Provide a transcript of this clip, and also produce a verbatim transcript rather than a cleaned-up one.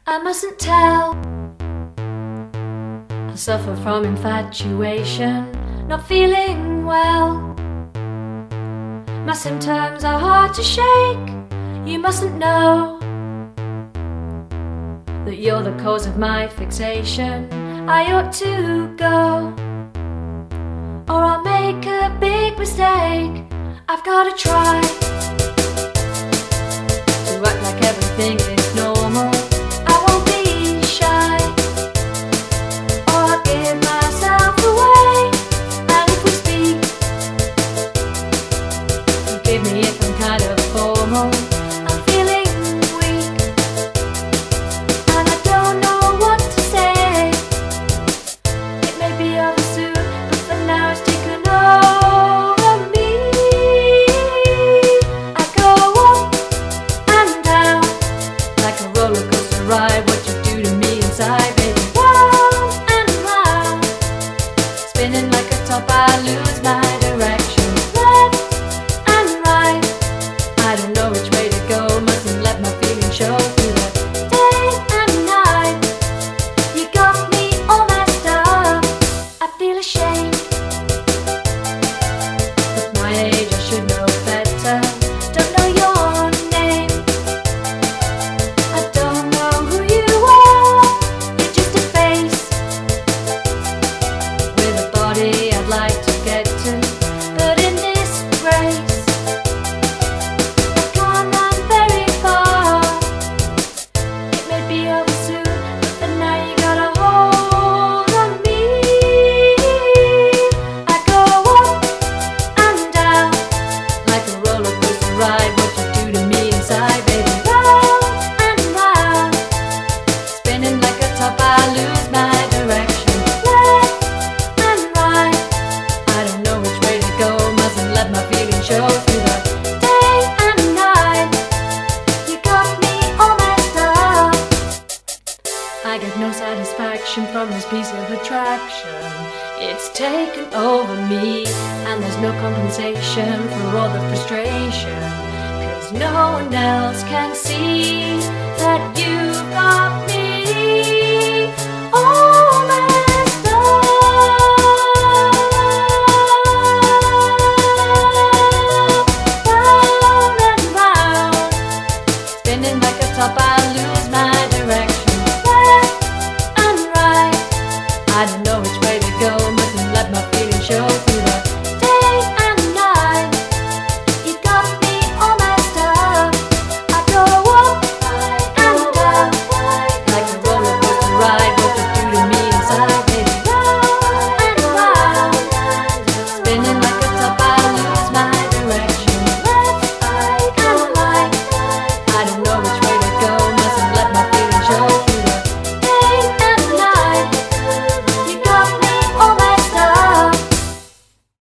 I mustn't tell. I suffer from infatuation, not feeling well. My symptoms are hard to shake. You mustn't know that you're the cause of my fixation. I ought to go, or I'll make a big mistake. I've gotta try to act like everything is normal. I won't be shy, or I'll give myself away. And if we speak, forgive me if I'm kind of formal. I'm feeling weak, and I don't know what to say. It may be over soon, but for now it's taken over me. I go up and down like a roller coaster ride. What you do to me inside, baby, round and round. Spinning like a top, I lose my direction. Left and right, I don't know which way to go. Mustn't let my feelings show through the day and night. You got me all messed up. I feel ashamed. At my age I should know better. Don't know your name. I don't know who you are. You're just a face with a body I'd like to get to, but in this race I've gone on very far. It may be over soon, but for now you got a hold on me. I go up and down like a roller coaster ride. What you do to me inside, baby, round and round. Spinning like a top, I lose my direction. Left and right, I don't know which way to go. Mustn't let my feelings show through the day and night. You got me all messed up. I get no satisfaction from this piece of attraction. It's taken over me, and there's no compensation for all the frustration, 'cause no one else can see